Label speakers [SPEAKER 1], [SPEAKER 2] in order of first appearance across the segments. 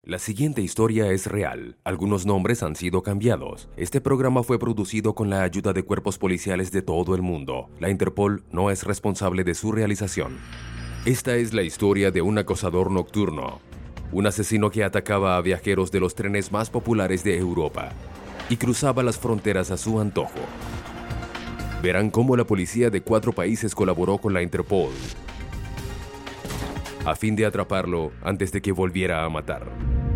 [SPEAKER 1] La siguiente historia es real. Algunos nombres han sido cambiados. Este programa fue producido con la ayuda de cuerpos policiales de todo el mundo. La Interpol no es responsable de su realización. Esta es la historia de un acosador nocturno. Un asesino que atacaba a viajeros de los trenes más populares de Europa y cruzaba las fronteras a su antojo. Verán cómo la policía de 4 países colaboró con la Interpol a fin de atraparlo antes de que volviera a matar.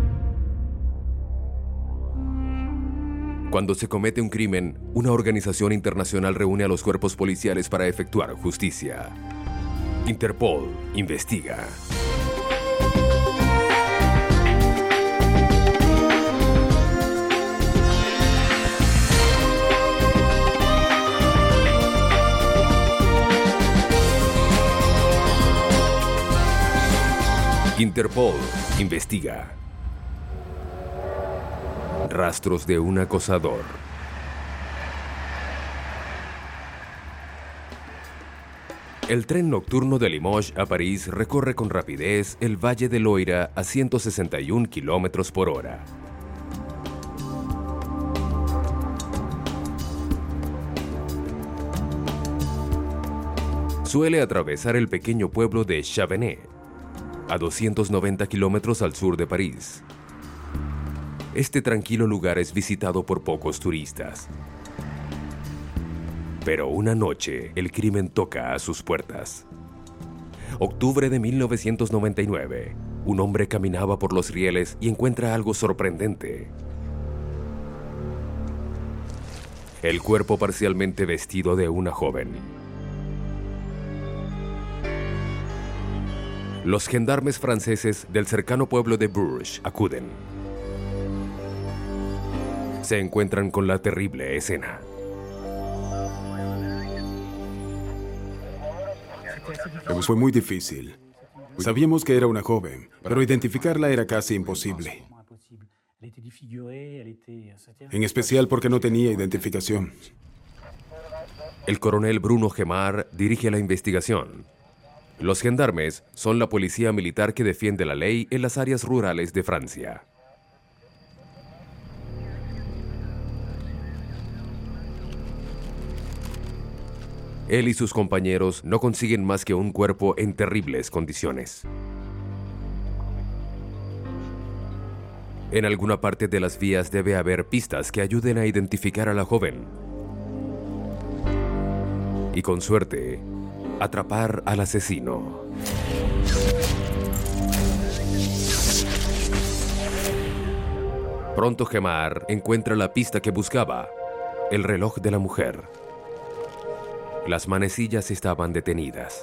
[SPEAKER 1] Cuando se comete un crimen, una organización internacional reúne a los cuerpos policiales para efectuar justicia. Interpol investiga. Interpol investiga. Rastros de un acosador. El tren nocturno de Limoges a París recorre con rapidez el Valle del Loira a 161 km por hora. Suele atravesar el pequeño pueblo de Chavenay, a 290 kilómetros al sur de París. Este tranquilo lugar es visitado por pocos turistas. Pero una noche, el crimen toca a sus puertas. Octubre de 1999, un hombre caminaba por los rieles y encuentra algo sorprendente. El cuerpo parcialmente vestido de una joven. Los gendarmes franceses del cercano pueblo de Bourges acuden. Se encuentran con la terrible escena.
[SPEAKER 2] Fue muy difícil. Sabíamos que era una joven, pero identificarla era casi imposible. En especial porque no tenía identificación.
[SPEAKER 1] El coronel Bruno Gemard dirige la investigación. Los gendarmes son la policía militar que defiende la ley en las áreas rurales de Francia. Él y sus compañeros no consiguen más que un cuerpo en terribles condiciones. En alguna parte de las vías debe haber pistas que ayuden a identificar a la joven. Y con suerte, atrapar al asesino. Pronto Gemard encuentra la pista que buscaba, el reloj de la mujer. Las manecillas estaban detenidas.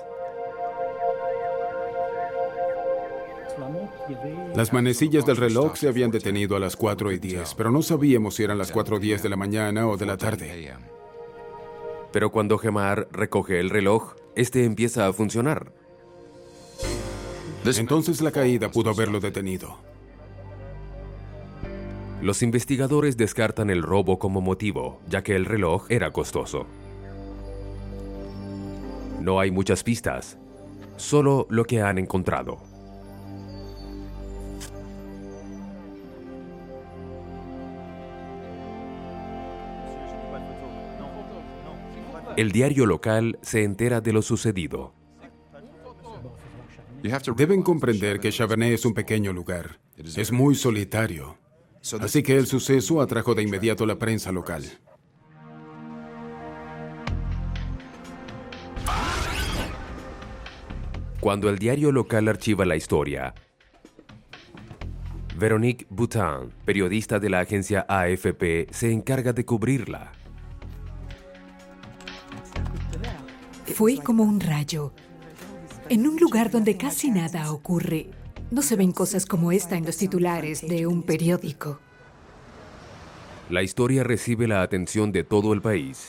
[SPEAKER 2] Las manecillas del reloj se habían detenido a las 4:10, pero no sabíamos si eran las 4:10 de la mañana o de la tarde.
[SPEAKER 1] Pero cuando Gemard recoge el reloj, este empieza a funcionar.
[SPEAKER 2] Entonces la caída pudo haberlo detenido.
[SPEAKER 1] Los investigadores descartan el robo como motivo, ya que el reloj era costoso. No hay muchas pistas, solo lo que han encontrado. El diario local se entera de lo sucedido.
[SPEAKER 2] Deben comprender que Chavenay es un pequeño lugar. Es muy solitario. Así que el suceso atrajo de inmediato la prensa local.
[SPEAKER 1] Cuando el diario local archiva la historia, Véronique Boutin, periodista de la agencia AFP, se encarga de cubrirla.
[SPEAKER 3] Fue como un rayo. En un lugar donde casi nada ocurre, no se ven cosas como esta en los titulares de un periódico.
[SPEAKER 1] La historia recibe la atención de todo el país,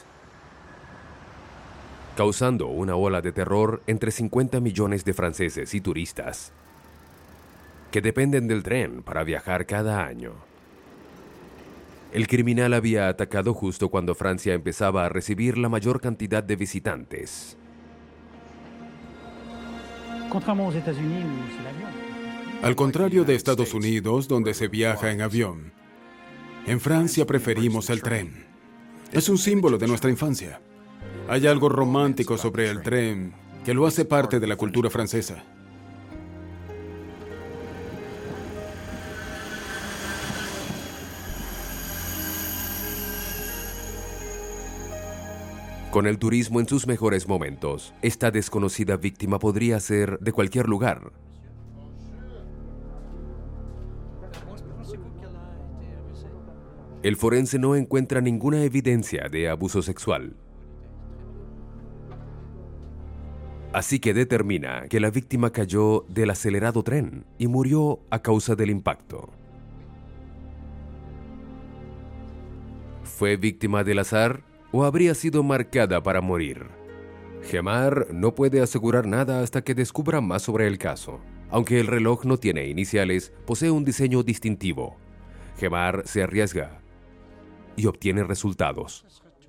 [SPEAKER 1] causando una ola de terror entre 50 millones de franceses y turistas que dependen del tren para viajar cada año. El criminal había atacado justo cuando Francia empezaba a recibir la mayor cantidad de visitantes.
[SPEAKER 4] Contrairement aux États-Unis où c'est l'avion.
[SPEAKER 2] Al contrario de Estados Unidos, donde se viaja en avión, en Francia preferimos el tren. Es un símbolo de nuestra infancia. Hay algo romántico sobre el tren que lo hace parte de la cultura francesa.
[SPEAKER 1] Con el turismo en sus mejores momentos, esta desconocida víctima podría ser de cualquier lugar. El forense no encuentra ninguna evidencia de abuso sexual. Así que determina que la víctima cayó del acelerado tren y murió a causa del impacto. ¿Fue víctima del azar o habría sido marcada para morir? Gemar no puede asegurar nada hasta que descubra más sobre el caso. Aunque el reloj no tiene iniciales, posee un diseño distintivo. Gemar se arriesga y obtiene resultados.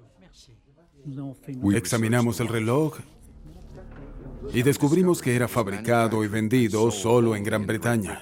[SPEAKER 2] Examinamos el reloj y descubrimos que era fabricado y vendido solo en Gran Bretaña.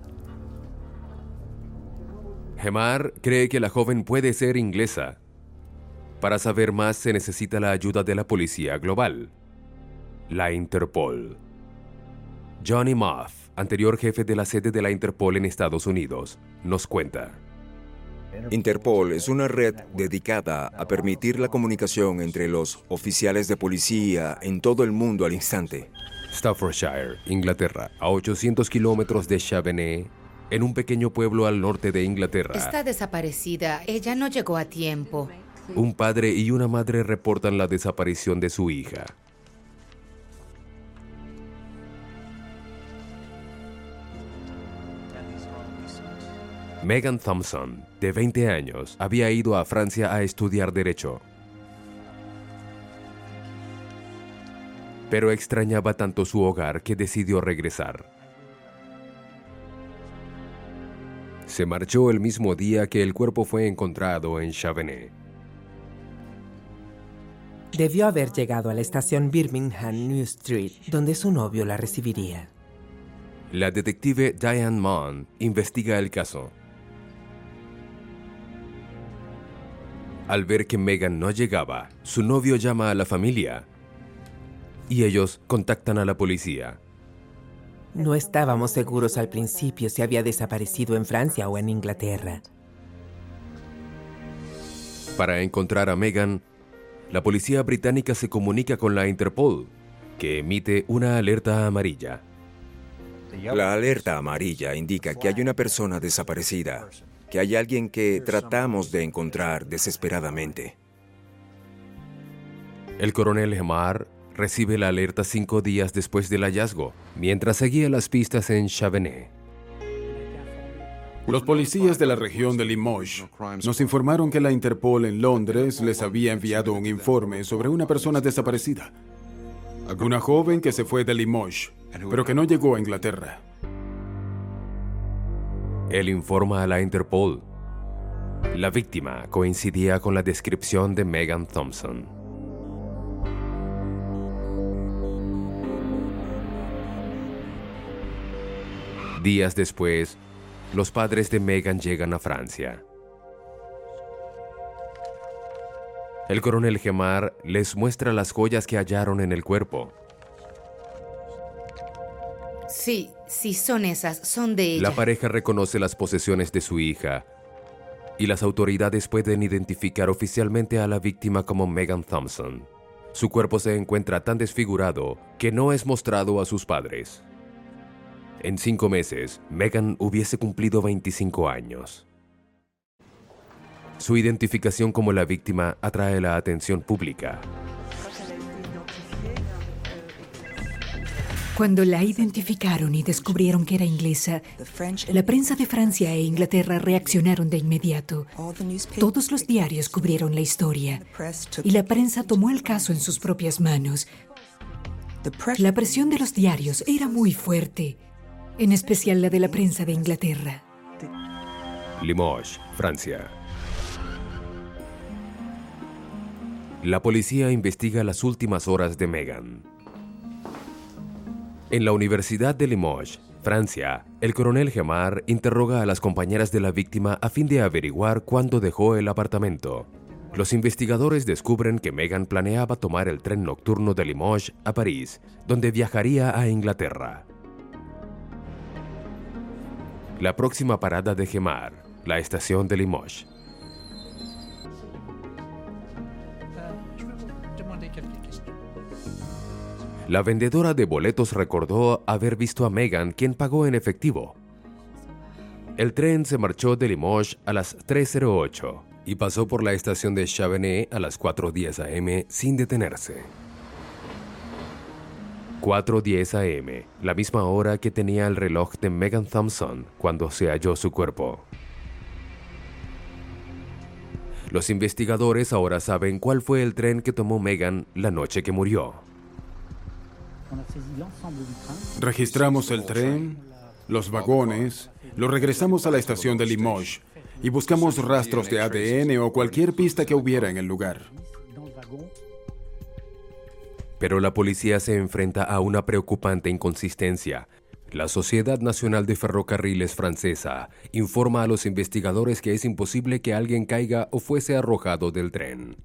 [SPEAKER 1] Gemar cree que la joven puede ser inglesa. Para saber más se necesita la ayuda de la policía global, la Interpol. Johnny Moff, anterior jefe de la sede de la Interpol en Estados Unidos, nos cuenta.
[SPEAKER 4] Interpol es una red dedicada a permitir la comunicación entre los oficiales de policía en todo el mundo al instante.
[SPEAKER 1] Staffordshire, Inglaterra, a 800 kilómetros de Chavenay, en un pequeño pueblo al norte de Inglaterra.
[SPEAKER 5] Está desaparecida. Ella no llegó a tiempo.
[SPEAKER 1] Un padre y una madre reportan la desaparición de su hija. Megan Thompson, de 20 años, había ido a Francia a estudiar Derecho. Pero extrañaba tanto su hogar que decidió regresar. Se marchó el mismo día que el cuerpo fue encontrado en Chavenay.
[SPEAKER 6] Debió haber llegado a la estación Birmingham New Street, donde su novio la recibiría.
[SPEAKER 1] La detective Diane Mann investiga el caso. Al ver que Megan no llegaba, su novio llama a la familia y ellos contactan a la policía.
[SPEAKER 6] No estábamos seguros al principio si había desaparecido en Francia o en Inglaterra.
[SPEAKER 1] Para encontrar a Megan, la policía británica se comunica con la Interpol, que emite una alerta amarilla.
[SPEAKER 4] La alerta amarilla indica que hay una persona desaparecida, que hay alguien que tratamos de encontrar desesperadamente.
[SPEAKER 1] El coronel Gemar recibe la alerta 5 días después del hallazgo, mientras seguía las pistas en Chavenay.
[SPEAKER 2] Los policías de la región de Limoges nos informaron que la Interpol en Londres les había enviado un informe sobre una persona desaparecida. Una joven que se fue de Limoges, pero que no llegó a Inglaterra.
[SPEAKER 1] Él informa a la Interpol. La víctima coincidía con la descripción de Megan Thompson. Días después, los padres de Megan llegan a Francia. El coronel Gemar les muestra las joyas que hallaron en el cuerpo.
[SPEAKER 5] Sí, son esas, son de ella.
[SPEAKER 1] La pareja reconoce las posesiones de su hija y las autoridades pueden identificar oficialmente a la víctima como Megan Thompson. Su cuerpo se encuentra tan desfigurado que no es mostrado a sus padres. En 5 meses, Megan hubiese cumplido 25 años. Su identificación como la víctima atrae la atención pública.
[SPEAKER 3] Cuando la identificaron y descubrieron que era inglesa, la prensa de Francia e Inglaterra reaccionaron de inmediato. Todos los diarios cubrieron la historia y la prensa tomó el caso en sus propias manos. La presión de los diarios era muy fuerte, en especial la de la prensa de Inglaterra.
[SPEAKER 1] Limoges, Francia. La policía investiga las últimas horas de Megan. En la Universidad de Limoges, Francia, el coronel Gemard interroga a las compañeras de la víctima a fin de averiguar cuándo dejó el apartamento. Los investigadores descubren que Megan planeaba tomar el tren nocturno de Limoges a París, donde viajaría a Inglaterra. La próxima parada de Gemard, la estación de Limoges. La vendedora de boletos recordó haber visto a Megan, quien pagó en efectivo. El tren se marchó de Limoges a las 3:08 y pasó por la estación de Chabanais a las 4:10 am sin detenerse. 4:10 am, la misma hora que tenía el reloj de Megan Thompson cuando se halló su cuerpo. Los investigadores ahora saben cuál fue el tren que tomó Megan la noche que murió.
[SPEAKER 2] Registramos el tren, los vagones, lo regresamos a la estación de Limoges y buscamos rastros de ADN o cualquier pista que hubiera en el lugar.
[SPEAKER 1] Pero la policía se enfrenta a una preocupante inconsistencia. La Sociedad Nacional de Ferrocarriles francesa informa a los investigadores que es imposible que alguien caiga o fuese arrojado del tren.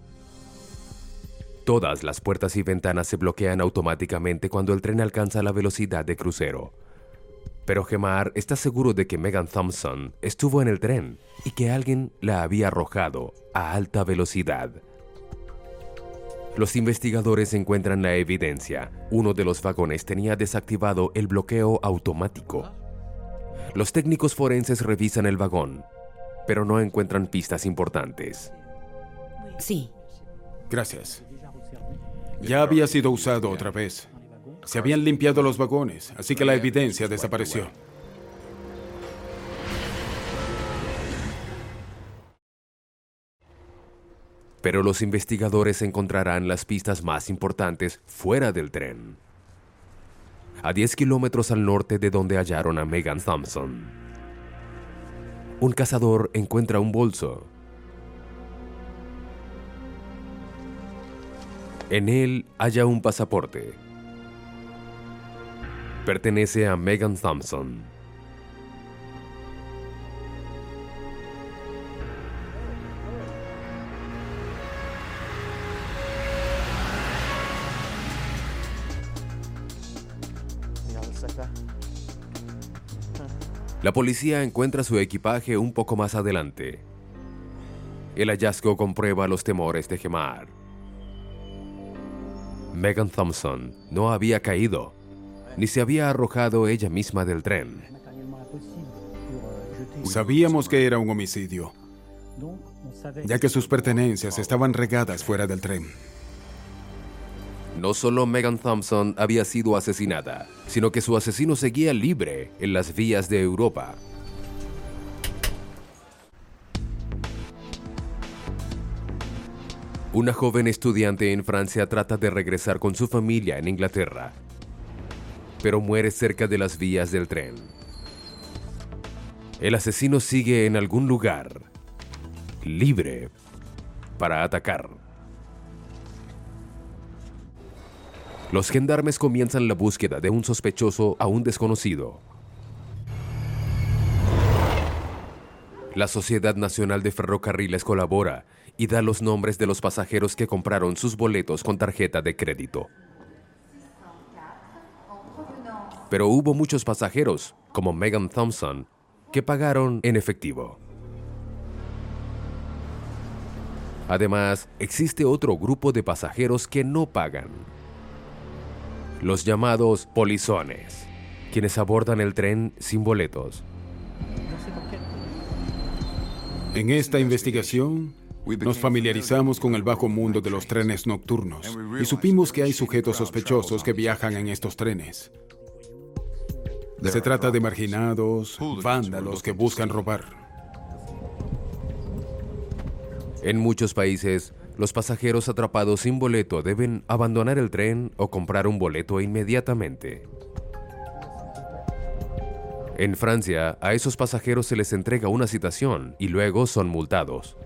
[SPEAKER 1] Todas las puertas y ventanas se bloquean automáticamente cuando el tren alcanza la velocidad de crucero. Pero Gemard está seguro de que Megan Thompson estuvo en el tren y que alguien la había arrojado a alta velocidad. Los investigadores encuentran la evidencia. Uno de los vagones tenía desactivado el bloqueo automático. Los técnicos forenses revisan el vagón, pero no encuentran pistas importantes.
[SPEAKER 5] Sí.
[SPEAKER 2] Gracias. Ya había sido usado otra vez. Se habían limpiado los vagones, así que la evidencia desapareció.
[SPEAKER 1] Pero los investigadores encontrarán las pistas más importantes fuera del tren. A 10 kilómetros al norte de donde hallaron a Megan Thompson. Un cazador encuentra un bolso. En él halla un pasaporte. Pertenece a Megan Thompson. La policía encuentra su equipaje un poco más adelante. El hallazgo comprueba los temores de Gemard. Megan Thompson no había caído, ni se había arrojado ella misma del tren.
[SPEAKER 2] Sabíamos que era un homicidio, ya que sus pertenencias estaban regadas fuera del tren.
[SPEAKER 1] No solo Megan Thompson había sido asesinada, sino que su asesino seguía libre en las vías de Europa. Una joven estudiante en Francia trata de regresar con su familia en Inglaterra, pero muere cerca de las vías del tren. El asesino sigue en algún lugar, libre para atacar. Los gendarmes comienzan la búsqueda de un sospechoso aún desconocido. La Sociedad Nacional de Ferrocarriles colabora y da los nombres de los pasajeros que compraron sus boletos con tarjeta de crédito. Pero hubo muchos pasajeros, como Megan Thompson, que pagaron en efectivo. Además, existe otro grupo de pasajeros que no pagan. Los llamados polizones, quienes abordan el tren sin boletos.
[SPEAKER 2] En esta investigación, nos familiarizamos con el bajo mundo de los trenes nocturnos y supimos que hay sujetos sospechosos que viajan en estos trenes. Se trata de marginados, vándalos que buscan robar.
[SPEAKER 1] En muchos países, los pasajeros atrapados sin boleto deben abandonar el tren o comprar un boleto inmediatamente. En Francia, a esos pasajeros se les entrega una citación y luego son multados.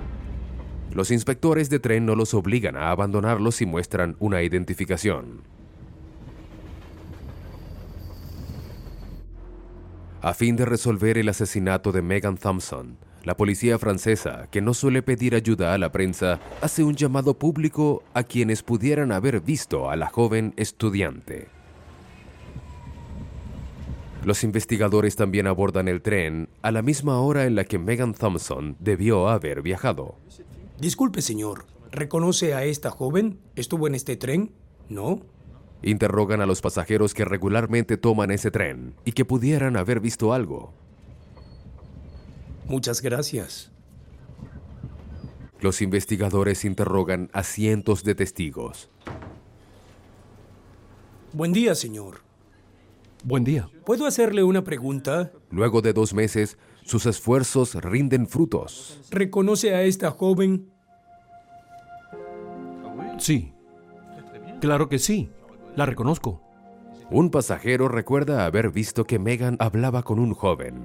[SPEAKER 1] Los inspectores de tren no los obligan a abandonarlos si muestran una identificación. A fin de resolver el asesinato de Megan Thompson, la policía francesa, que no suele pedir ayuda a la prensa, hace un llamado público a quienes pudieran haber visto a la joven estudiante. Los investigadores también abordan el tren a la misma hora en la que Megan Thompson debió haber viajado.
[SPEAKER 7] Disculpe, señor. ¿Reconoce a esta joven? ¿Estuvo en este tren? ¿No?
[SPEAKER 1] Interrogan a los pasajeros que regularmente toman ese tren y que pudieran haber visto algo.
[SPEAKER 7] Muchas gracias.
[SPEAKER 1] Los investigadores interrogan a cientos de testigos.
[SPEAKER 7] Buen día, señor.
[SPEAKER 8] Buen día.
[SPEAKER 7] ¿Puedo hacerle una pregunta?
[SPEAKER 1] Luego de 2 meses, sus esfuerzos rinden frutos.
[SPEAKER 7] ¿Reconoce a esta joven?
[SPEAKER 8] Sí. Claro que sí. La reconozco.
[SPEAKER 1] Un pasajero recuerda haber visto que Megan hablaba con un joven.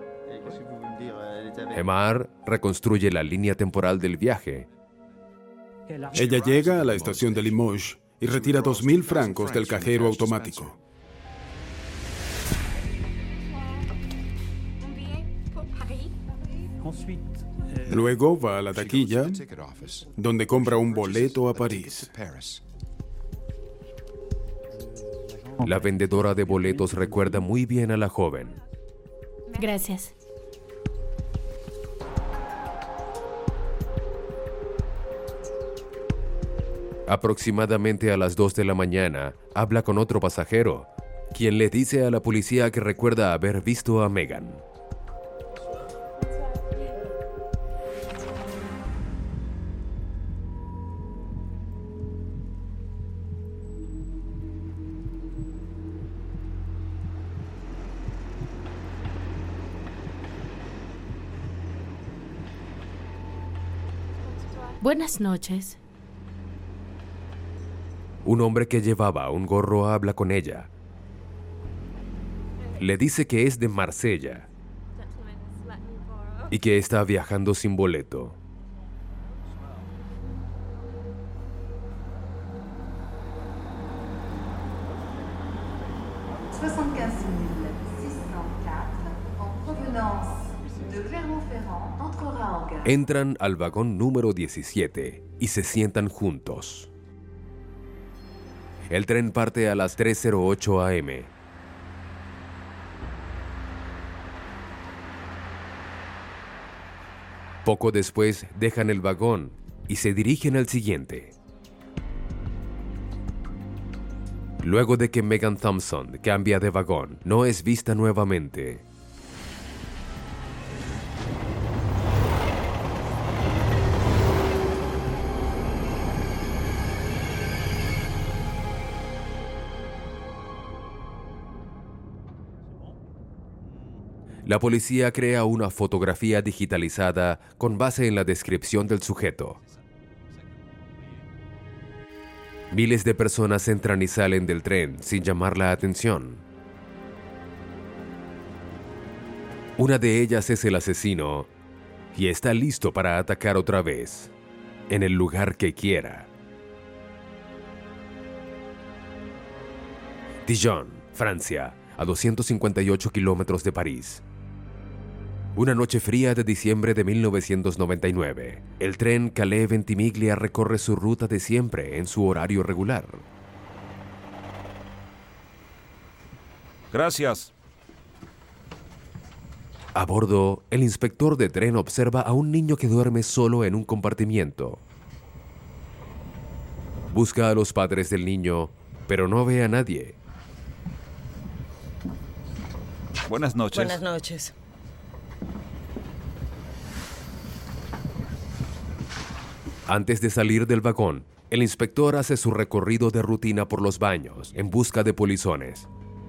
[SPEAKER 1] Emar reconstruye la línea temporal del viaje.
[SPEAKER 2] Ella llega a la estación de Limoges y retira 2.000 francos del cajero automático. Luego va a la taquilla, donde compra un boleto a París.
[SPEAKER 1] La vendedora de boletos recuerda muy bien a la joven.
[SPEAKER 9] Gracias.
[SPEAKER 1] Aproximadamente a las 2 de la mañana, habla con otro pasajero, quien le dice a la policía que recuerda haber visto a Megan.
[SPEAKER 9] Buenas noches.
[SPEAKER 1] Un hombre que llevaba un gorro habla con ella. Le dice que es de Marsella y que está viajando sin boleto. Entran al vagón número 17 y se sientan juntos. El tren parte a las 3:08 a.m. Poco después dejan el vagón y se dirigen al siguiente. Luego de que Megan Thompson cambia de vagón, no es vista nuevamente. La policía crea una fotografía digitalizada con base en la descripción del sujeto. Miles de personas entran y salen del tren sin llamar la atención. Una de ellas es el asesino y está listo para atacar otra vez, en el lugar que quiera. Dijon, Francia, a 258 kilómetros de París. Una noche fría de diciembre de 1999, el tren Calais-Ventimiglia recorre su ruta de siempre en su horario regular.
[SPEAKER 10] Gracias.
[SPEAKER 1] A bordo, el inspector de tren observa a un niño que duerme solo en un compartimiento. Busca a los padres del niño, pero no ve a nadie.
[SPEAKER 10] Buenas noches.
[SPEAKER 11] Buenas noches.
[SPEAKER 1] Antes de salir del vagón, el inspector hace su recorrido de rutina por los baños en busca de polizones.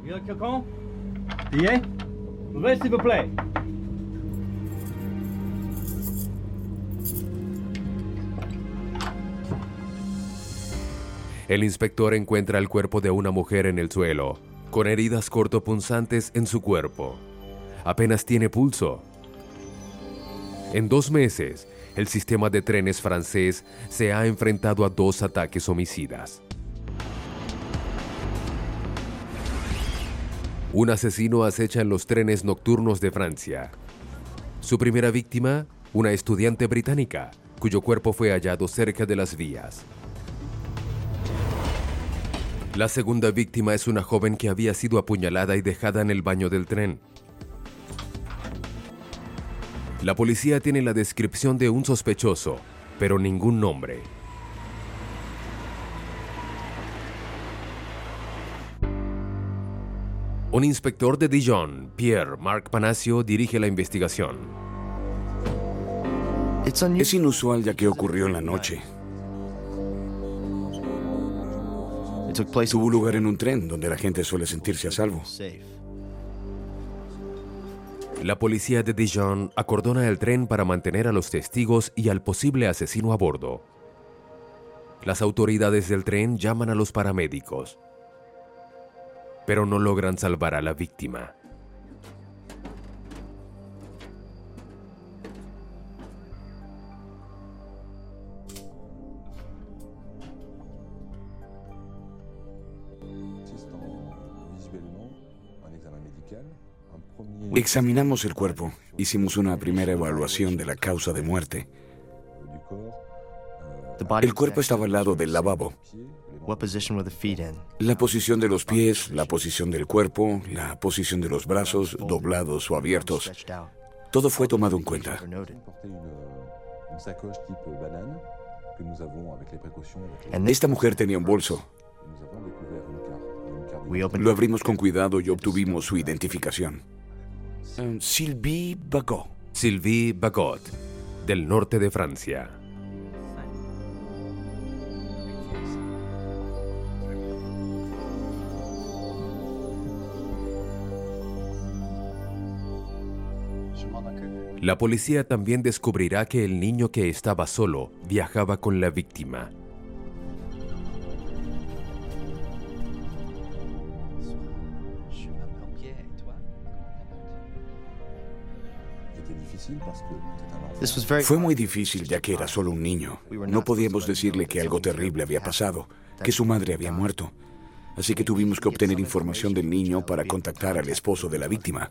[SPEAKER 1] El inspector encuentra el cuerpo de una mujer en el suelo, con heridas cortopunzantes en su cuerpo. Apenas tiene pulso. En 2 meses, el sistema de trenes francés se ha enfrentado a 2 ataques homicidas. Un asesino acecha en los trenes nocturnos de Francia. Su primera víctima, una estudiante británica, cuyo cuerpo fue hallado cerca de las vías. La segunda víctima es una joven que había sido apuñalada y dejada en el baño del tren. La policía tiene la descripción de un sospechoso, pero ningún nombre. Un inspector de Dijon, Pierre-Marc Panacio, dirige la investigación.
[SPEAKER 11] Es inusual ya que ocurrió en la noche. Tuvo lugar en un tren donde la gente suele sentirse a salvo.
[SPEAKER 1] La policía de Dijon acordona el tren para mantener a los testigos y al posible asesino a bordo. Las autoridades del tren llaman a los paramédicos, pero no logran salvar a la víctima.
[SPEAKER 11] Examinamos el cuerpo. Hicimos una primera evaluación de la causa de muerte. El cuerpo estaba al lado del lavabo. La posición de los pies, la posición del cuerpo, la posición de los brazos, doblados o abiertos. Todo fue tomado en cuenta. Esta mujer tenía un bolso. Lo abrimos con cuidado y obtuvimos su identificación. Sylvie Bagot.
[SPEAKER 1] Sylvie Bagot, del norte de Francia. La policía también descubrirá que el niño que estaba solo viajaba con la víctima.
[SPEAKER 11] Fue muy difícil ya que era solo un niño. No podíamos decirle que algo terrible había pasado, que su madre había muerto. Así que tuvimos que obtener información del niño para contactar al esposo de la víctima.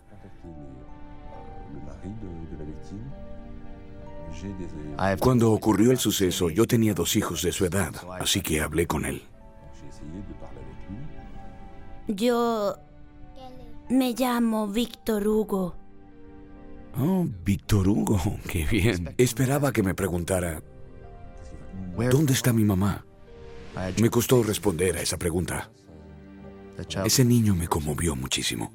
[SPEAKER 11] Cuando ocurrió el suceso, yo tenía 2 hijos de su edad, así que hablé con él.
[SPEAKER 12] Yo me llamo Víctor Hugo.
[SPEAKER 11] Oh, Víctor Hugo, qué bien. Esperaba que me preguntara, ¿dónde está mi mamá? Me costó responder a esa pregunta. Ese niño me conmovió muchísimo.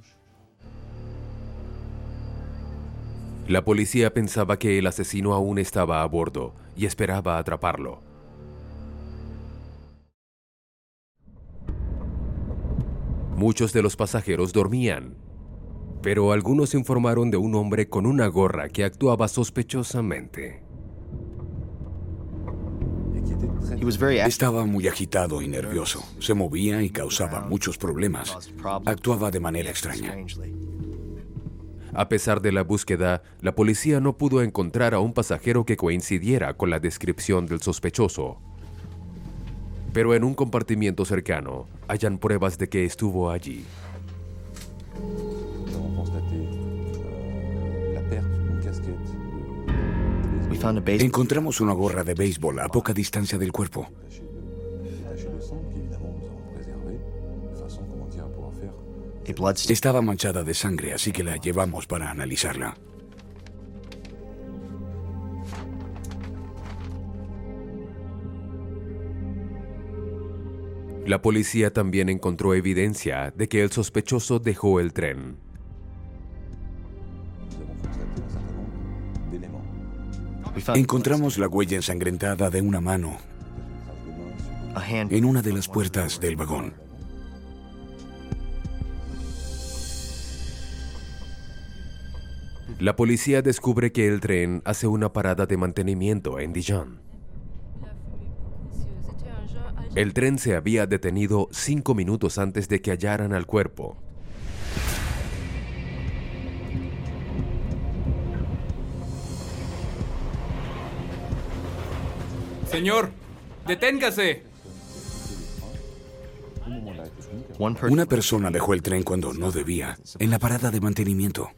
[SPEAKER 1] La policía pensaba que el asesino aún estaba a bordo y esperaba atraparlo. Muchos de los pasajeros dormían, pero algunos informaron de un hombre con una gorra que actuaba sospechosamente.
[SPEAKER 11] Estaba muy agitado y nervioso. Se movía y causaba muchos problemas. Actuaba de manera extraña.
[SPEAKER 1] A pesar de la búsqueda, la policía no pudo encontrar a un pasajero que coincidiera con la descripción del sospechoso. Pero en un compartimiento cercano, hallan pruebas de que estuvo allí.
[SPEAKER 11] Encontramos una gorra de béisbol a poca distancia del cuerpo. Estaba manchada de sangre, así que la llevamos para analizarla.
[SPEAKER 1] La policía también encontró evidencia de que el sospechoso dejó el tren.
[SPEAKER 11] Encontramos la huella ensangrentada de una mano en una de las puertas del vagón.
[SPEAKER 1] La policía descubre que el tren hace una parada de mantenimiento en Dijon. El tren se había detenido 5 minutos antes de que hallaran al cuerpo.
[SPEAKER 13] Señor, deténgase.
[SPEAKER 11] Una persona dejó el tren cuando no debía, en la parada de mantenimiento.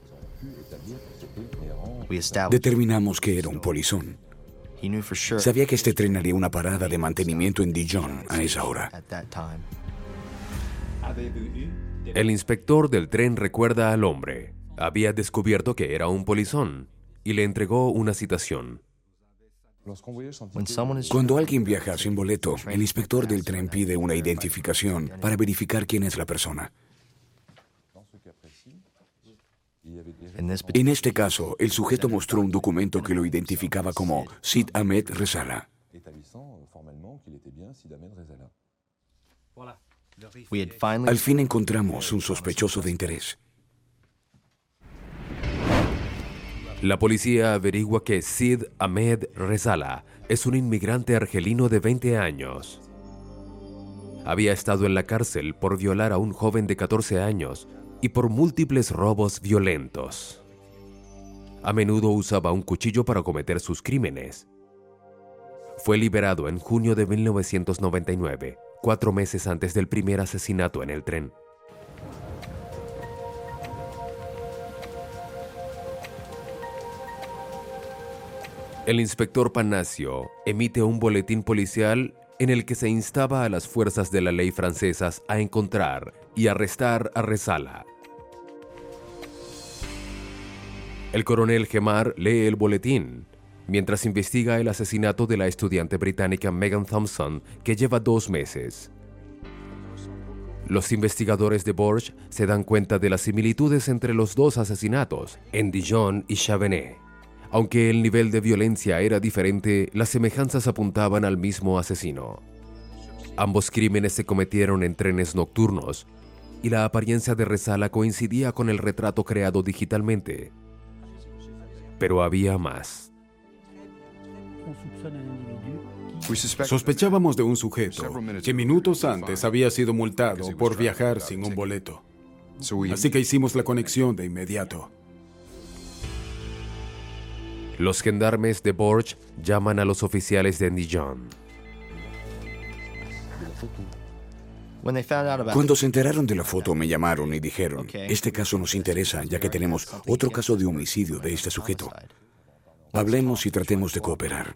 [SPEAKER 11] Determinamos que era un polizón. Sabía que este tren haría una parada de mantenimiento en Dijon a esa hora.
[SPEAKER 1] El inspector del tren recuerda al hombre. Había descubierto que era un polizón y le entregó una citación.
[SPEAKER 11] Cuando alguien viaja sin boleto, el inspector del tren pide una identificación para verificar quién es la persona. En este caso, el sujeto mostró un documento que lo identificaba como Sid Ahmed Rezala. Al fin encontramos un sospechoso de interés.
[SPEAKER 1] La policía averigua que Sid Ahmed Rezala es un inmigrante argelino de 20 años. Había estado en la cárcel por violar a un joven de 14 años y por múltiples robos violentos. A menudo usaba un cuchillo para cometer sus crímenes. Fue liberado en junio de 1999, 4 meses antes del primer asesinato en el tren. El inspector Panasio emite un boletín policial en el que se instaba a las fuerzas de la ley francesas a encontrar y arrestar a Rezala. El coronel Gemar lee el boletín mientras investiga el asesinato de la estudiante británica Megan Thompson, que lleva 2 meses. Los investigadores de Bourges se dan cuenta de las similitudes entre los dos asesinatos, en Dijon y Chavenay. Aunque el nivel de violencia era diferente, las semejanzas apuntaban al mismo asesino. Ambos crímenes se cometieron en trenes nocturnos y la apariencia de Rezala coincidía con el retrato creado digitalmente. Pero había más.
[SPEAKER 2] Sospechábamos de un sujeto que minutos antes había sido multado por viajar sin un boleto. Así que hicimos la conexión de inmediato.
[SPEAKER 1] Los gendarmes de Bourges llaman a los oficiales de Dijon.
[SPEAKER 11] Cuando se enteraron de la foto, me llamaron y dijeron, este caso nos interesa ya que tenemos otro caso de homicidio de este sujeto. Hablemos y tratemos de cooperar.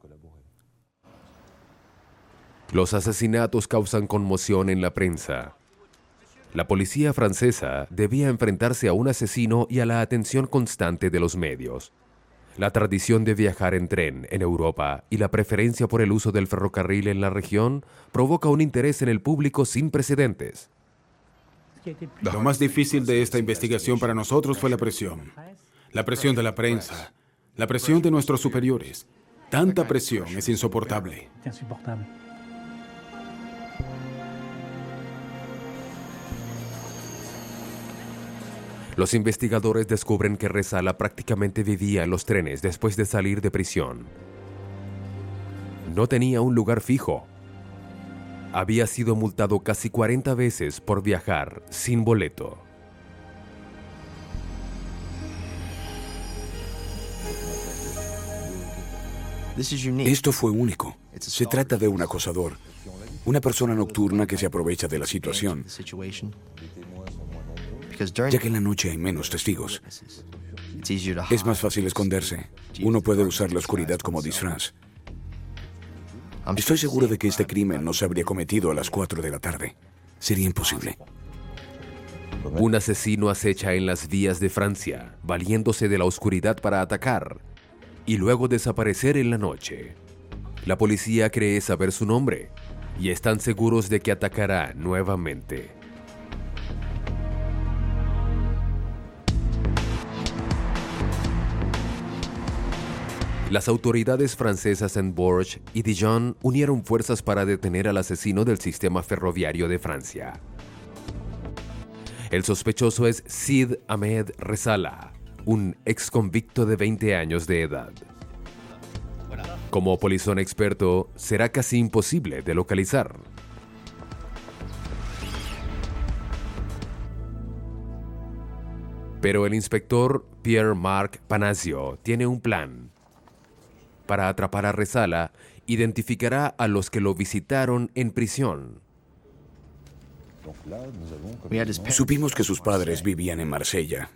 [SPEAKER 1] Los asesinatos causan conmoción en la prensa. La policía francesa debía enfrentarse a un asesino y a la atención constante de los medios. La tradición de viajar en tren en Europa y la preferencia por el uso del ferrocarril en la región provoca un interés en el público sin precedentes.
[SPEAKER 2] Lo más difícil de esta investigación para nosotros fue la presión. La presión de la prensa, la presión de nuestros superiores. Tanta presión es insoportable.
[SPEAKER 1] Los investigadores descubren que Rezala prácticamente vivía en los trenes después de salir de prisión. No tenía un lugar fijo. Había sido multado casi 40 veces por viajar sin boleto.
[SPEAKER 11] Esto fue único. Se trata de un acosador, una persona nocturna que se aprovecha de la situación, ya que en la noche hay menos testigos. Es más fácil esconderse. Uno puede usar la oscuridad como disfraz. Estoy seguro de que este crimen no se habría cometido a las 4 de la tarde. Sería imposible.
[SPEAKER 1] Un asesino acecha en las vías de Francia, valiéndose de la oscuridad para atacar y luego desaparecer en la noche. La policía cree saber su nombre y están seguros de que atacará nuevamente. Las autoridades francesas en Bourges y Dijon unieron fuerzas para detener al asesino del sistema ferroviario de Francia. El sospechoso es Sid Ahmed Rezala, un ex convicto de 20 años de edad. Como polizón experto, será casi imposible de localizar. Pero el inspector Pierre-Marc Panasio tiene un plan. Para atrapar a Rezala, identificará a los que lo visitaron en prisión.
[SPEAKER 11] Supimos que sus padres vivían en Marsella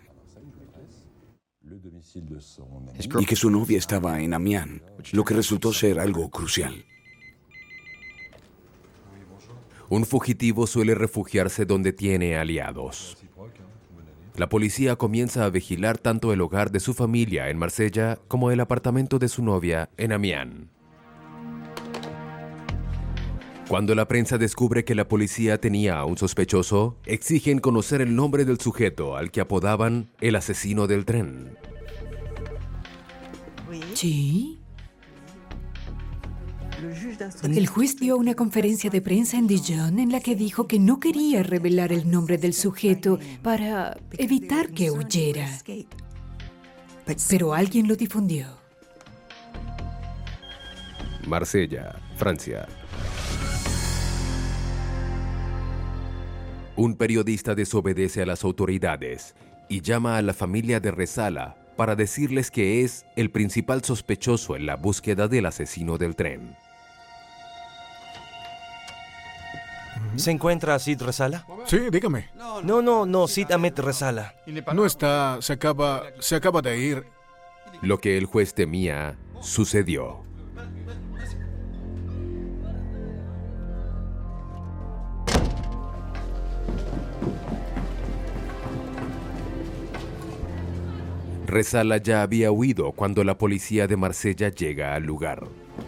[SPEAKER 11] y que su novia estaba en Amiens, lo que resultó ser algo crucial.
[SPEAKER 1] Un fugitivo suele refugiarse donde tiene aliados. La policía comienza a vigilar tanto el hogar de su familia en Marsella como el apartamento de su novia en Amiens. Cuando la prensa descubre que la policía tenía a un sospechoso, exigen conocer el nombre del sujeto al que apodaban el asesino del tren.
[SPEAKER 3] ¿Sí? El juez dio una conferencia de prensa en Dijon en la que dijo que no quería revelar el nombre del sujeto para evitar que huyera. Pero alguien lo difundió.
[SPEAKER 1] Marsella, Francia. Un periodista desobedece a las autoridades y llama a la familia de Resala para decirles que es el principal sospechoso en la búsqueda del asesino del tren.
[SPEAKER 13] ¿Se encuentra Sid Resala?
[SPEAKER 2] Sí, dígame.
[SPEAKER 13] No, Sid Ahmed Resala.
[SPEAKER 2] No está, se acaba de ir.
[SPEAKER 1] Lo que el juez temía sucedió. Resala ya había huido cuando la policía de Marsella llega al lugar.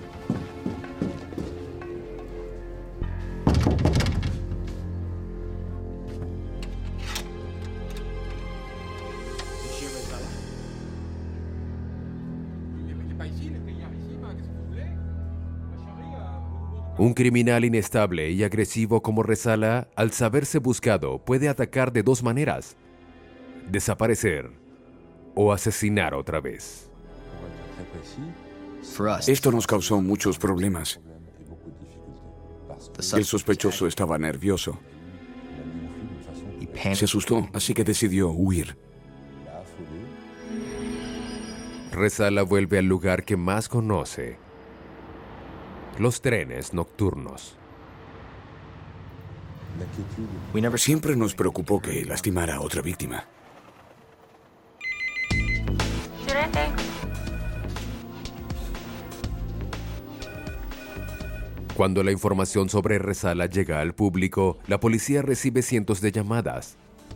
[SPEAKER 1] Un criminal inestable y agresivo como Resala, al saberse buscado, puede atacar de dos maneras: desaparecer o asesinar otra vez.
[SPEAKER 11] Esto nos causó muchos problemas. El sospechoso estaba nervioso. Se asustó, así que decidió huir.
[SPEAKER 1] Resala vuelve al lugar que más conoce: los trenes nocturnos.
[SPEAKER 11] Siempre nos preocupó que lastimara a otra víctima.
[SPEAKER 1] Cuando la información sobre Resala llega al público, la policía recibe cientos de llamadas.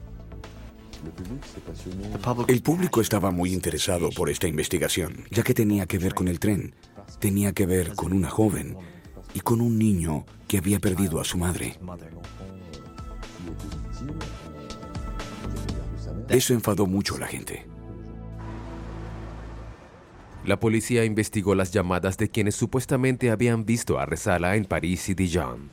[SPEAKER 11] El público estaba muy interesado por esta investigación, ya que tenía que ver con el tren, tenía que ver con una joven y con un niño que había perdido a su madre. Eso enfadó mucho a la gente.
[SPEAKER 1] La policía investigó las llamadas de quienes supuestamente habían visto a Resala en París y Dijon.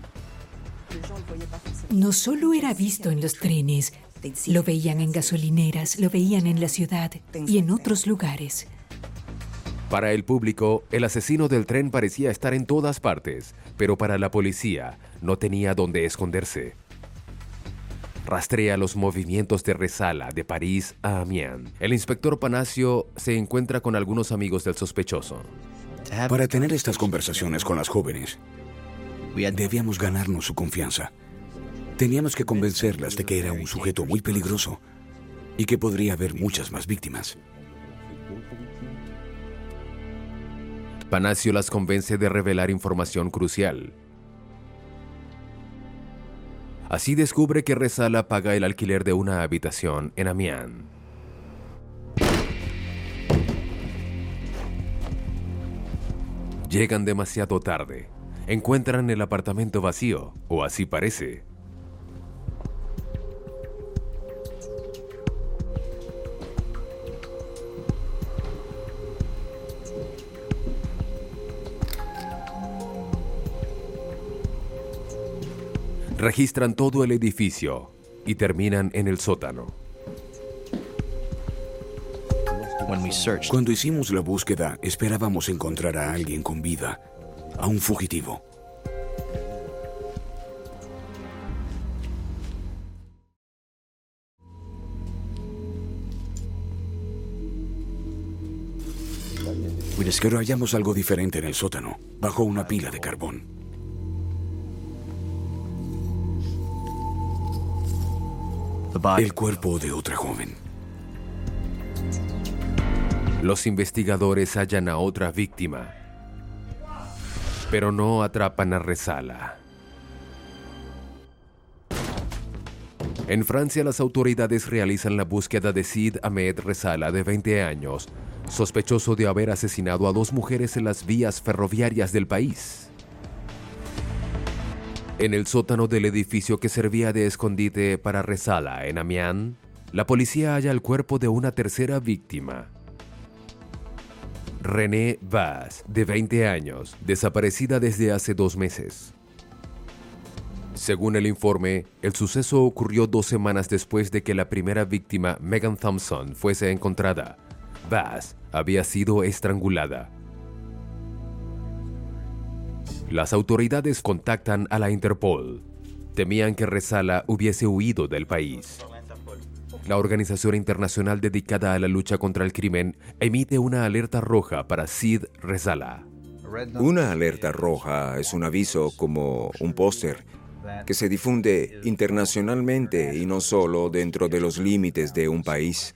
[SPEAKER 3] No solo era visto en los trenes, lo veían en gasolineras, lo veían en la ciudad y en otros lugares.
[SPEAKER 1] Para el público, el asesino del tren parecía estar en todas partes, pero para la policía no tenía dónde esconderse. Rastrea los movimientos de Resala de París a Amiens. El inspector Panacio se encuentra con algunos amigos del sospechoso.
[SPEAKER 11] Para tener estas conversaciones con las jóvenes, debíamos ganarnos su confianza. Teníamos que convencerlas de que era un sujeto muy peligroso y que podría haber muchas más víctimas.
[SPEAKER 1] Panacio las convence de revelar información crucial. Así descubre que Resala paga el alquiler de una habitación en Amiens. Llegan demasiado tarde. Encuentran el apartamento vacío, o así parece. Registran todo el edificio y terminan en el sótano.
[SPEAKER 11] Cuando hicimos la búsqueda, esperábamos encontrar a alguien con vida, a un fugitivo. Pero hallamos algo diferente en el sótano, bajo una pila de carbón. el cuerpo de otra joven.
[SPEAKER 1] Los investigadores hallan a otra víctima, pero no atrapan a Resala. En Francia, las autoridades realizan la búsqueda de Sid Ahmed Resala, de 20 años, sospechoso de haber asesinado a 2 mujeres en las vías ferroviarias del país. En el sótano del edificio que servía de escondite para Resala en Amiens, la policía halla el cuerpo de una tercera víctima. René Vaz, de 20 años, desaparecida desde hace 2 meses. Según el informe, el suceso ocurrió 2 semanas después de que la primera víctima, Megan Thompson, fuese encontrada. Vaz había sido estrangulada. Las autoridades contactan a la Interpol. Temían que Resala hubiese huido del país. La organización internacional dedicada a la lucha contra el crimen emite una alerta roja para Sid Resala.
[SPEAKER 4] Una alerta roja es un aviso como un póster que se difunde internacionalmente y no solo dentro de los límites de un país.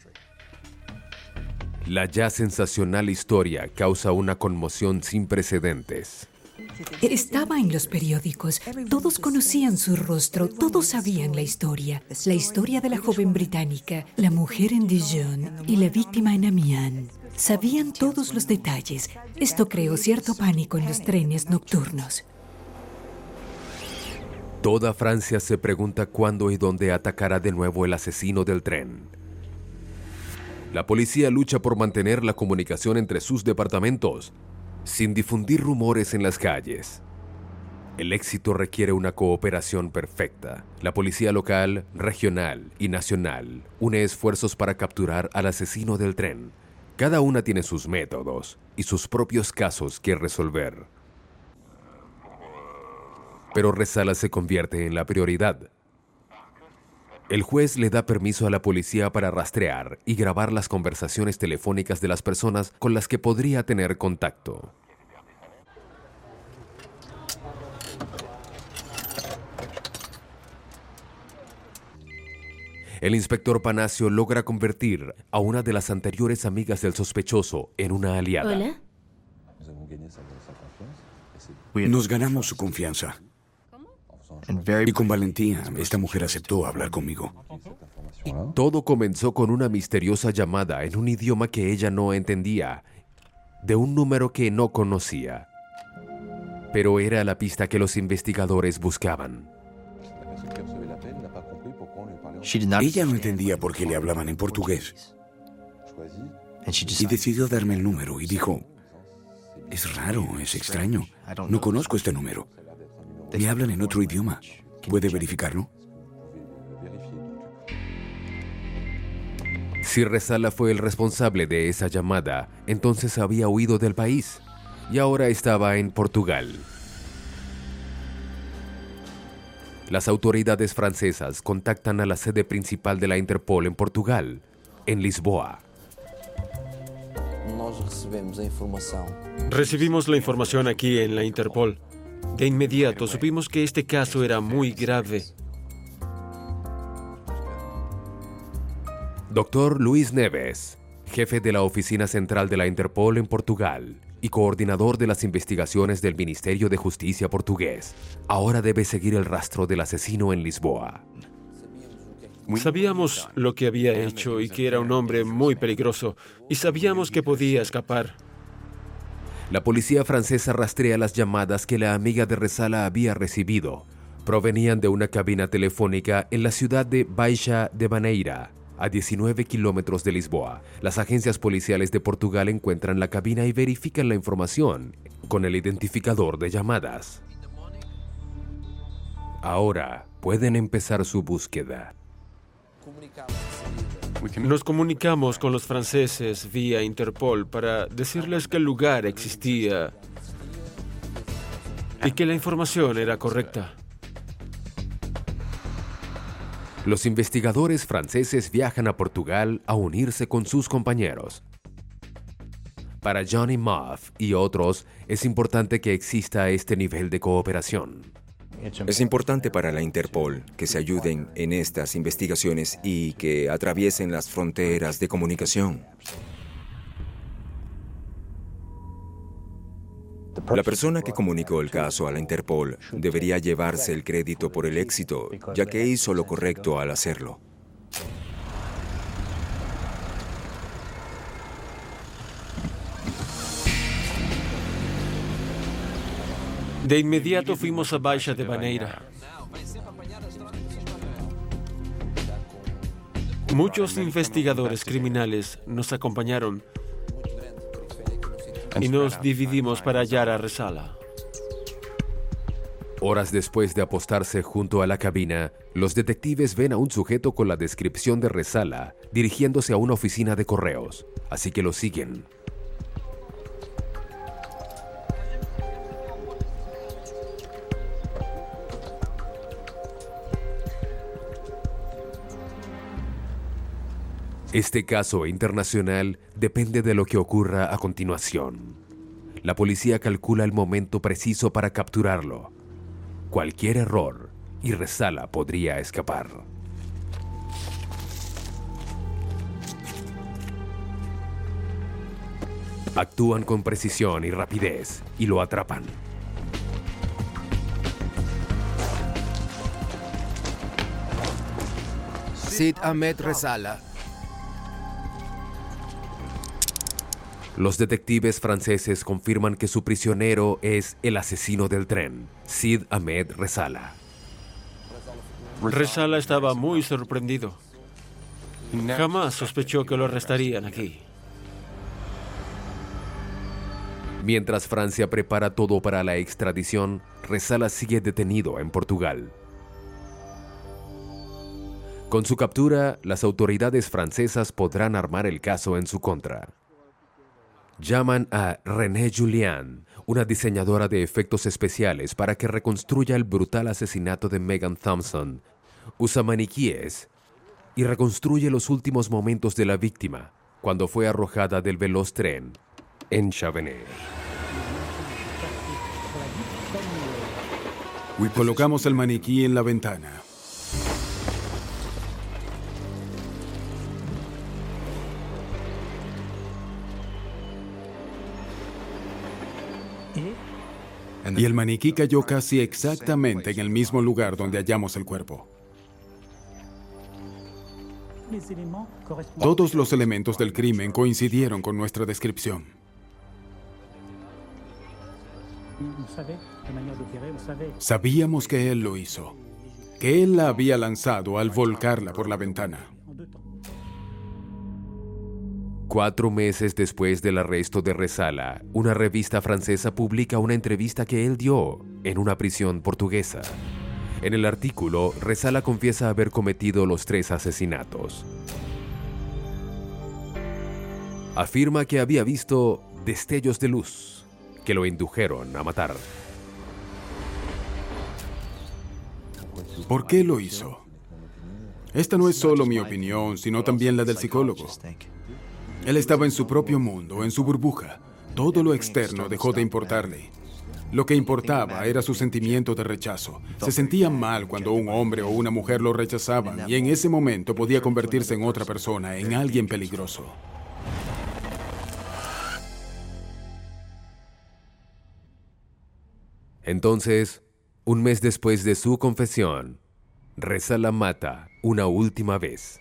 [SPEAKER 1] La ya sensacional historia causa una conmoción sin precedentes.
[SPEAKER 3] Estaba en los periódicos, todos conocían su rostro, todos sabían la historia de la joven británica, la mujer en Dijon y la víctima en Amiens. Sabían todos los detalles. Esto creó cierto pánico en los trenes nocturnos.
[SPEAKER 1] Toda Francia se pregunta cuándo y dónde atacará de nuevo el asesino del tren. La policía lucha por mantener la comunicación entre sus departamentos, sin difundir rumores en las calles. El éxito requiere una cooperación perfecta. La policía local, regional y nacional une esfuerzos para capturar al asesino del tren. Cada una tiene sus métodos y sus propios casos que resolver. Pero Resala se convierte en la prioridad. El juez le da permiso a la policía para rastrear y grabar las conversaciones telefónicas de las personas con las que podría tener contacto. El inspector Panacio logra convertir a una de las anteriores amigas del sospechoso en una aliada.
[SPEAKER 9] ¿Hola?
[SPEAKER 11] Nos ganamos su confianza. Y con valentía, esta mujer aceptó hablar conmigo.
[SPEAKER 1] Todo comenzó con una misteriosa llamada en un idioma que ella no entendía, de un número que no conocía. Pero era la pista que los investigadores buscaban.
[SPEAKER 11] Ella no entendía por qué le hablaban en portugués. Y decidió darme el número y dijo, es raro, es extraño. No conozco este número. Me hablan en otro idioma. ¿Puede verificarlo?
[SPEAKER 1] Si Resala fue el responsable de esa llamada, entonces había huido del país y ahora estaba en Portugal. Las autoridades francesas contactan a la sede principal de la Interpol en Portugal, en Lisboa.
[SPEAKER 8] Recibimos la información aquí en la Interpol. De inmediato supimos que este caso era muy grave.
[SPEAKER 1] Dr. Luis Neves, jefe de la Oficina Central de la Interpol en Portugal y coordinador de las investigaciones del Ministerio de Justicia portugués, ahora debe seguir el rastro del asesino en Lisboa.
[SPEAKER 8] Sabíamos lo que había hecho y que era un hombre muy peligroso, y sabíamos que podía escapar.
[SPEAKER 1] La policía francesa rastrea las llamadas que la amiga de Resala había recibido. Provenían de una cabina telefónica en la ciudad de Baixa de Maneira, a 19 kilómetros de Lisboa. Las agencias policiales de Portugal encuentran la cabina y verifican la información con el identificador de llamadas. Ahora pueden empezar su búsqueda.
[SPEAKER 8] Nos comunicamos con los franceses vía Interpol para decirles que el lugar existía y que la información era correcta.
[SPEAKER 1] Los investigadores franceses viajan a Portugal a unirse con sus compañeros. Para Johnny Muff y otros, es importante que exista este nivel de cooperación.
[SPEAKER 4] Es importante para la Interpol que se ayuden en estas investigaciones y que atraviesen las fronteras de comunicación. La persona que comunicó el caso a la Interpol debería llevarse el crédito por el éxito, ya que hizo lo correcto al hacerlo.
[SPEAKER 8] De inmediato fuimos a Baixa de Baneira. Muchos investigadores criminales nos acompañaron y nos dividimos para hallar a Resala.
[SPEAKER 1] Horas después de apostarse junto a la cabina, los detectives ven a un sujeto con la descripción de Resala dirigiéndose a una oficina de correos, así que lo siguen. Este caso internacional depende de lo que ocurra a continuación. La policía calcula el momento preciso para capturarlo. Cualquier error y Resala podría escapar. Actúan con precisión y rapidez y lo atrapan.
[SPEAKER 14] Sid Ahmed Resala.
[SPEAKER 1] Los detectives franceses confirman que su prisionero es el asesino del tren, Sid Ahmed Resala.
[SPEAKER 8] Resala estaba muy sorprendido. Jamás sospechó que lo arrestarían aquí.
[SPEAKER 1] Mientras Francia prepara todo para la extradición, Resala sigue detenido en Portugal. Con su captura, las autoridades francesas podrán armar el caso en su contra. Llaman a René Julien, una diseñadora de efectos especiales, para que reconstruya el brutal asesinato de Megan Thompson. Usa maniquíes y reconstruye los últimos momentos de la víctima cuando fue arrojada del veloz tren en Chavenay.
[SPEAKER 2] Colocamos el maniquí en la ventana. Y el maniquí cayó casi exactamente en el mismo lugar donde hallamos el cuerpo. Todos los elementos del crimen coincidieron con nuestra descripción. Sabíamos que él lo hizo, que él la había lanzado al volcarla por la ventana.
[SPEAKER 1] 4 meses después del arresto de Resala, una revista francesa publica una entrevista que él dio en una prisión portuguesa. En el artículo, Resala confiesa haber cometido los 3 asesinatos. Afirma que había visto destellos de luz que lo indujeron a matar.
[SPEAKER 2] ¿Por qué lo hizo? Esta no es solo mi opinión, sino también la del psicólogo. Él estaba en su propio mundo, en su burbuja. Todo lo externo dejó de importarle. Lo que importaba era su sentimiento de rechazo. Se sentía mal cuando un hombre o una mujer lo rechazaban y en ese momento podía convertirse en otra persona, en alguien peligroso.
[SPEAKER 1] Entonces, un mes después de su confesión, Resala mata una última vez.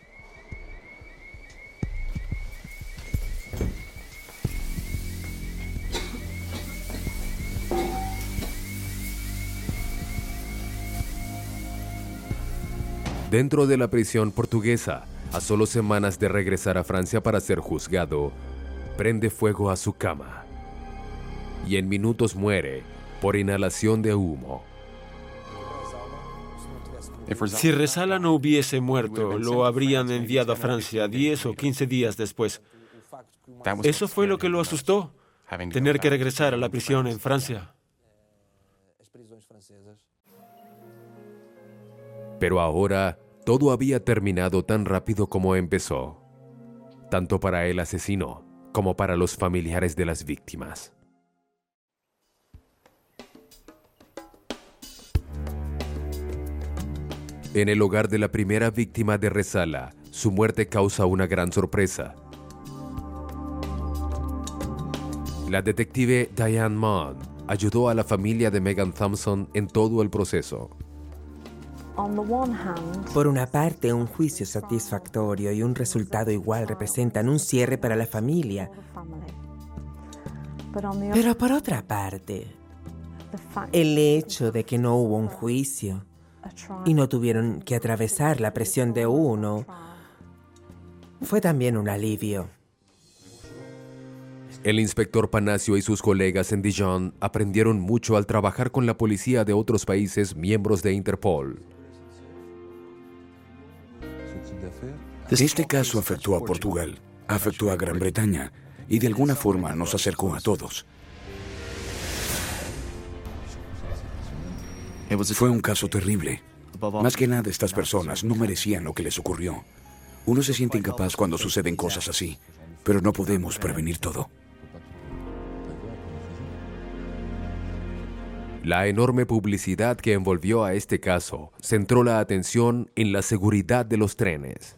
[SPEAKER 1] Dentro de la prisión portuguesa, a solo semanas de regresar a Francia para ser juzgado, prende fuego a su cama y en minutos muere por inhalación de humo.
[SPEAKER 8] Si Resala no hubiese muerto, lo habrían enviado a Francia 10 o 15 días después. Eso fue lo que lo asustó, tener que regresar a la prisión en Francia.
[SPEAKER 1] Pero ahora, todo había terminado tan rápido como empezó, tanto para el asesino como para los familiares de las víctimas. En el hogar de la primera víctima de Ressala, su muerte causa una gran sorpresa. La detective Diane Mann ayudó a la familia de Megan Thompson en todo el proceso.
[SPEAKER 6] Por una parte, un juicio satisfactorio y un resultado igual representan un cierre para la familia. Pero por otra parte, el hecho de que no hubo un juicio y no tuvieron que atravesar la presión de uno fue también un alivio.
[SPEAKER 1] El inspector Panacio y sus colegas en Dijon aprendieron mucho al trabajar con la policía de otros países miembros de Interpol.
[SPEAKER 11] Este caso afectó a Portugal, afectó a Gran Bretaña y de alguna forma nos acercó a todos. Fue un caso terrible. Más que nada, estas personas no merecían lo que les ocurrió. Uno se siente incapaz cuando suceden cosas así, pero no podemos prevenir todo.
[SPEAKER 1] La enorme publicidad que envolvió a este caso centró la atención en la seguridad de los trenes.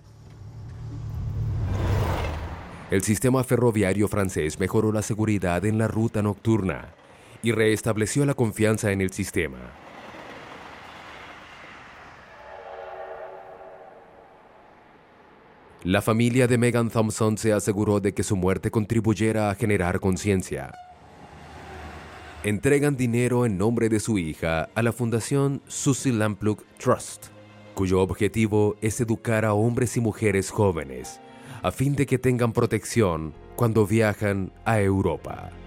[SPEAKER 1] El sistema ferroviario francés mejoró la seguridad en la ruta nocturna y reestableció la confianza en el sistema. La familia de Megan Thompson se aseguró de que su muerte contribuyera a generar conciencia. Entregan dinero en nombre de su hija a la Fundación Suzy Lamplugh Trust, cuyo objetivo es educar a hombres y mujeres jóvenes a fin de que tengan protección cuando viajan a Europa.